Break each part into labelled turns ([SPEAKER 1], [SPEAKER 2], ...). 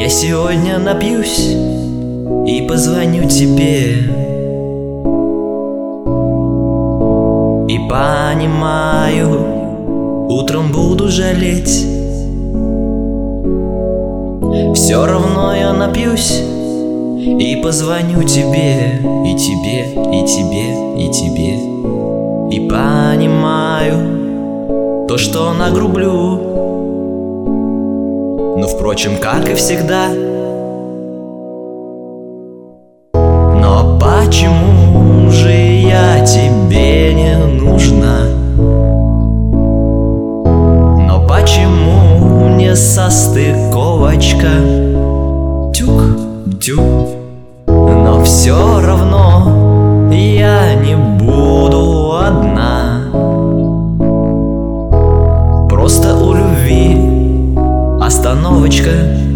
[SPEAKER 1] сегодня напьюсь и позвоню тебе. И понимаю, утром буду жалеть. Все равно я напьюсь и позвоню тебе, и тебе, и тебе, и тебе. И понимаю то, что нагрублю. Но, впрочем, как и всегда. Но почему же я тебе не нужна? Но почему не состыковочка? Тюк-тюк. Но все равно я не буду одна. Просто у любви остановочка.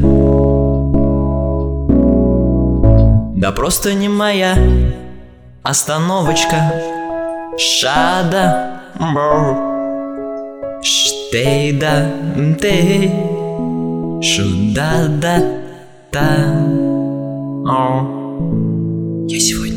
[SPEAKER 1] Да просто не моя остановочка. Шада штейда тей шуда да та. Я сегодня